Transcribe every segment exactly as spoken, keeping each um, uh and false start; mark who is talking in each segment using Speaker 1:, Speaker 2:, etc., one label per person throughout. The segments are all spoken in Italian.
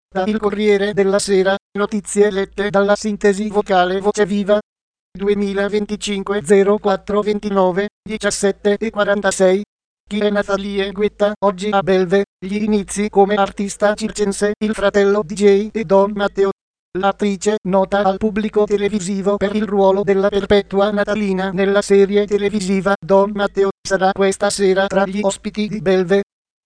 Speaker 1: Da Il Corriere della Sera, notizie lette dalla sintesi vocale Voce Viva. duemilaventicinque zero quattro ventinove, diciassette e quarantasei. Chi è Natalie Guetta oggi a Belve? Gli inizi come artista circense, il fratello D J e Don Matteo. L'attrice, nota al pubblico televisivo per il ruolo della perpetua natalina nella serie televisiva Don Matteo, sarà questa sera tra gli ospiti di Belve.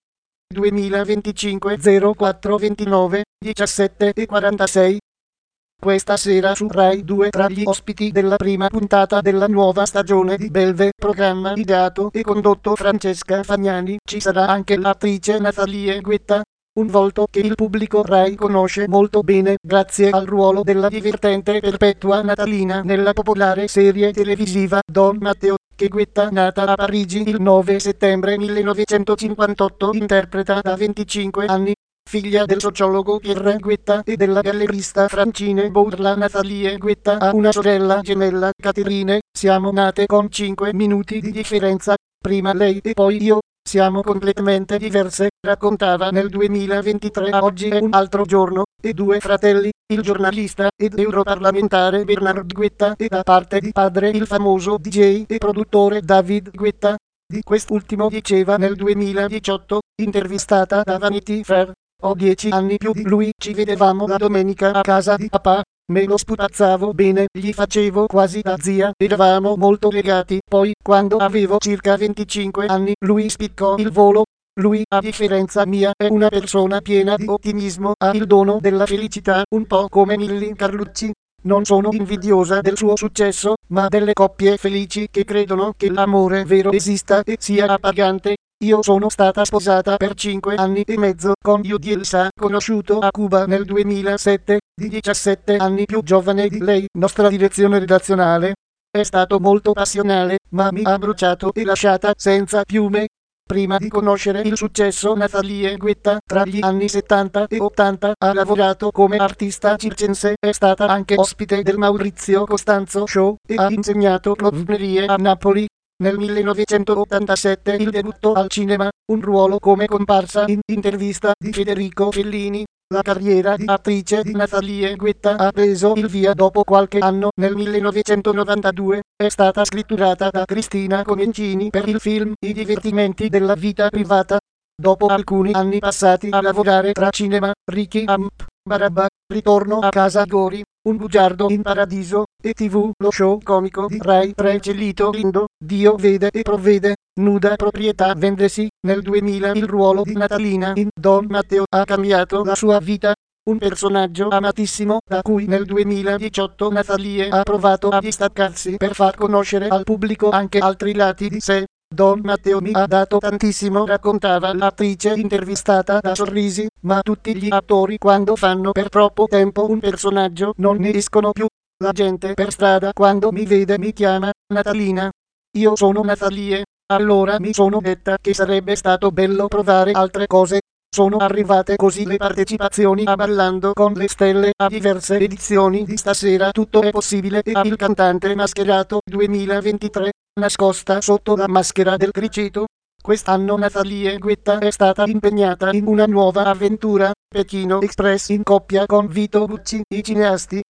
Speaker 1: duemilaventicinque zero quattro ventinove, diciassette e quarantasei. Questa sera su Rai due tra gli ospiti della prima puntata della nuova stagione di Belve, programma ideato e condotto Francesca Fagnani, ci sarà anche l'attrice Natalie Guetta, un volto che il pubblico Rai conosce molto bene grazie al ruolo della divertente perpetua natalina nella popolare serie televisiva Don Matteo, che Guetta, nata a Parigi il nove settembre millenovecentocinquantotto, interpreta da venticinque anni. Figlia del sociologo Pierre Guetta e della gallerista Francine Bourla, Natalie Guetta ha una sorella gemella, Caterine. Siamo nate con cinque minuti di differenza, prima lei e poi io, siamo completamente diverse, raccontava nel duemilaventitré. A oggi è un altro giorno, e due fratelli, il giornalista ed europarlamentare Bernard Guetta e da parte di padre il famoso D J e produttore David Guetta. Di quest'ultimo diceva nel duemiladiciotto, intervistata da Vanity Fair: ho dieci anni più di lui, ci vedevamo la domenica a casa di papà, me lo sputazzavo bene, gli facevo quasi da zia, eravamo molto legati. Poi, quando avevo circa venticinque anni, lui spiccò il volo. Lui, a differenza mia, è una persona piena di ottimismo, ha il dono della felicità, un po' come Milly Carlucci. Non sono invidiosa del suo successo, ma delle coppie felici che credono che l'amore vero esista e sia appagante. Io sono stata sposata per cinque anni e mezzo con Yudielsa, conosciuto a Cuba nel duemilasette, di diciassette anni più giovane di lei. Nostra direzione redazionale è stato molto passionale, ma mi ha bruciato e lasciata senza piume. Prima di conoscere il successo, Natalie Guetta, tra gli anni settanta e ottanta, ha lavorato come artista circense, è stata anche ospite del Maurizio Costanzo Show e ha insegnato clownerie a Napoli. Nel millenovecentottantasette il debutto al cinema, un ruolo come comparsa in Intervista di Federico Fellini. La carriera di attrice di Natalie Guetta ha preso il via dopo qualche anno. Nel millenovecentonovantadue è stata scritturata da Cristina Comencini per il film I divertimenti della vita privata. Dopo alcuni anni passati a lavorare tra cinema, Ricky Amp, Barabba, Ritorno a casa Gori, Un bugiardo in paradiso, e tivù, lo show comico di Rai tre Celito Lindo, Dio vede e provvede, Nuda proprietà vendesi. Nel duemila il ruolo di Natalina in Don Matteo ha cambiato la sua vita. Un personaggio amatissimo, da cui nel duemiladiciotto Natalie ha provato a distaccarsi per far conoscere al pubblico anche altri lati di sé. Don Matteo mi ha dato tantissimo, raccontava l'attrice intervistata da Sorrisi, ma tutti gli attori quando fanno per troppo tempo un personaggio non ne escono più. La gente per strada quando mi vede mi chiama Natalina. Io sono Natalie. Allora mi sono detta che sarebbe stato bello provare altre cose. Sono arrivate così le partecipazioni a Ballando con le stelle, a diverse edizioni di Stasera tutto è possibile e a Il cantante mascherato duemilaventitré, nascosta sotto la maschera del criceto. Quest'anno Natalie Guetta è stata impegnata in una nuova avventura, Pechino Express, in coppia con Vito Gucci. I cineasti